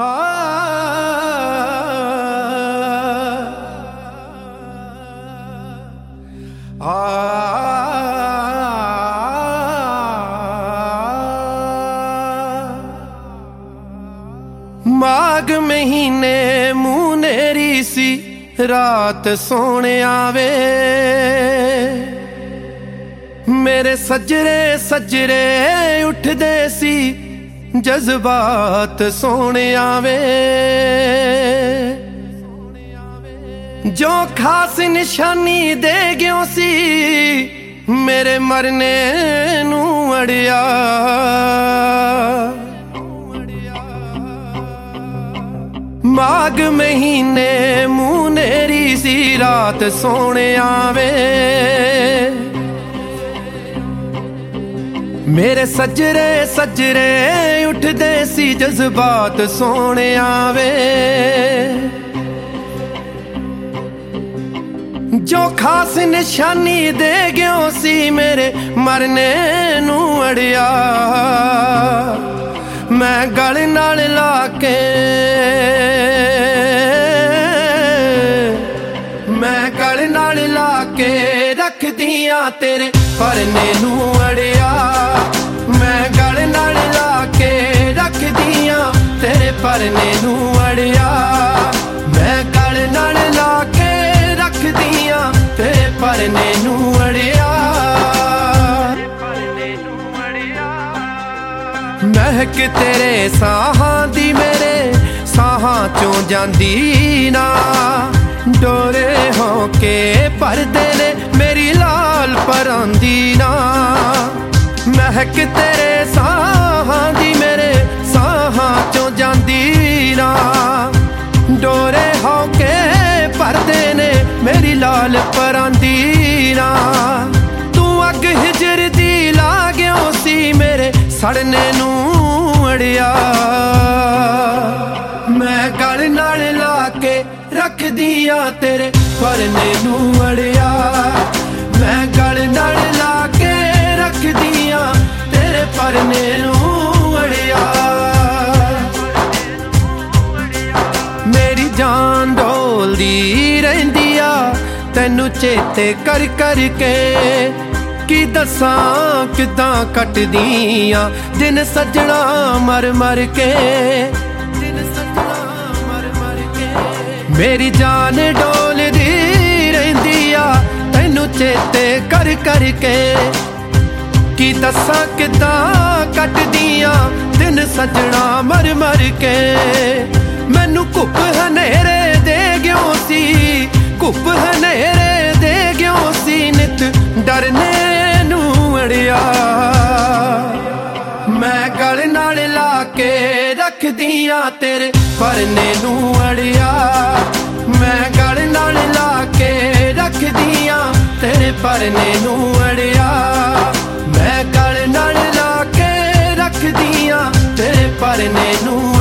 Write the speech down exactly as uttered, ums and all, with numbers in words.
माघ महीने मुनेरी सी रात सोने आवे, मेरे सजरे सजरे उठदे सी जज्बात सोने आवे। जो खास निशानी दे गयो सी मेरे मरने नू अड़िया। माघ महीने मुनेरी सी रात सोने आवे, मेरे सजरे सजरे उठदे सी जज्बात सोने आवे। जो खास निशानी दे गयो सी मेरे मरने नू अड़िया। मैं गल नाल लाके मैं गल नाल लाके रख दिया तेरे परने नू अड़िया। मैं गल नाल लाके रख दिया तेरे परने नू अड़िया। मैं गल नाल लाके रख दिया तेरे परने नू अड़िया। महक तेरे साहां दी मेरे साहां चों जांदी ना। डोरे होके परदे ने मेरी लाल परांदी ना। महक तेरे साहां दी मेरे साहां चों जांदी ना। डोरे होके परदे ने मेरी लाल परांदी ना। तू अग हिजर दी ला गयो सी मेरे सड़ने नू अड़िया। मैं गल नाल लाके रख दिया तेरे परने नू अड़िया। मैं गल नाल लाके रख दिया तेरे परने नू अड़िया। मेरी जान डोलदी रहिंदी आ तैनू चेते कर कर के। की दसां किदां कटदियां दिन सजना मर मर के। दिन सजना मर मर के मेरी जान डोलदी रहिंदी आ तैनू चेते कर कर के। की दसां किदां कटदियां दिन सजना मर मर के। मैनू घुप हनेरे दे गयो सी घुप हनेरे दे गयो सी नित डरने नू अड़िया। मैं गल नाल लाके रख दिया तेरे परने नू अड़िया। मैं गल नाल लाके रख दिया तेरे परने नू अड़िया। मैं गल नाल लाके रख दिया तेरे परने नू